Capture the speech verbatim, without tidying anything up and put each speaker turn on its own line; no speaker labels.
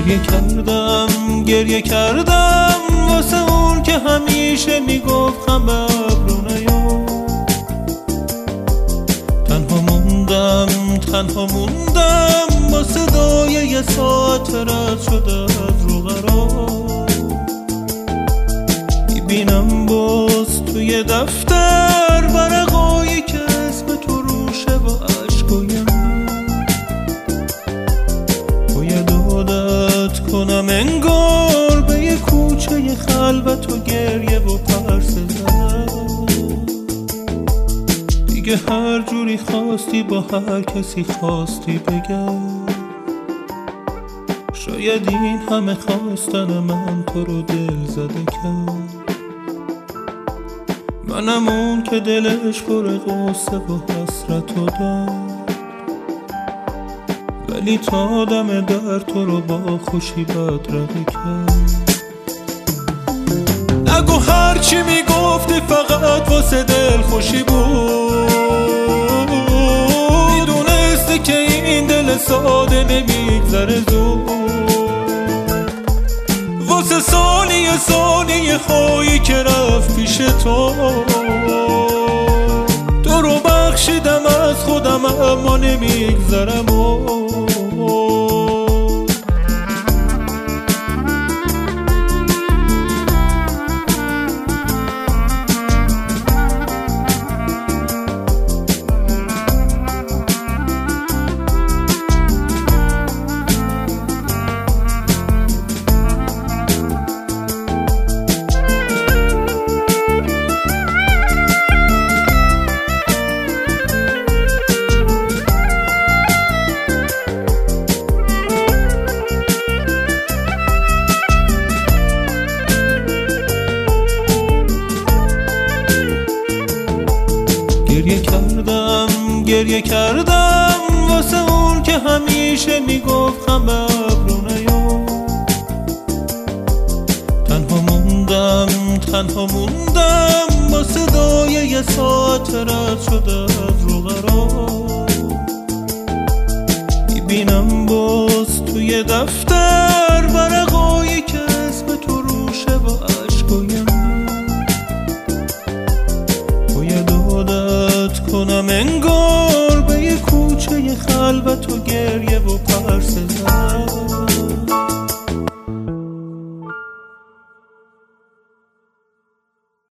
گریه کردم گریه کردم واسه اون که همیشه میگفت خم به ابرو نیا. تنها موندم تنها موندم با صدای یه ساعت رد شده از رو قرار. میبینم باز توی دفتر ورقایی که اسم تو روشه و عشقایم. باید عادت کنم انگار به یه کوچه خلوت و گریه و پرس زد. دیگه هر جوری خواستی با هر کسی خواستی بگم. شاید این همه خواستن من تو رو دل زده کرد. منم اون که دلش پر غصه و حسرت و درد، ولی تا دم در تو رو با خوشی بدرقه کرد. نگو هرچی میگفتی فقط واسه دل خوشی بود. میدونستی که این دل ساده نمیگذره زود. واسه ثانیه ثانیه هایی که رفت پیش تو، تو رو بخشیدم از خودم اما نمیگذرم. گریه کردم گریه کردم واسه اون که همیشه میگفت خم به ابرو نیا. تنها موندم تنها موندم با صدای یه ساعت رد شده از رو قرار. میبینم باز توی دفتر ورقایی که اسم تو روشه و عشقایم. باید عادت کنم انگار به یه کوچه خلوت و گریه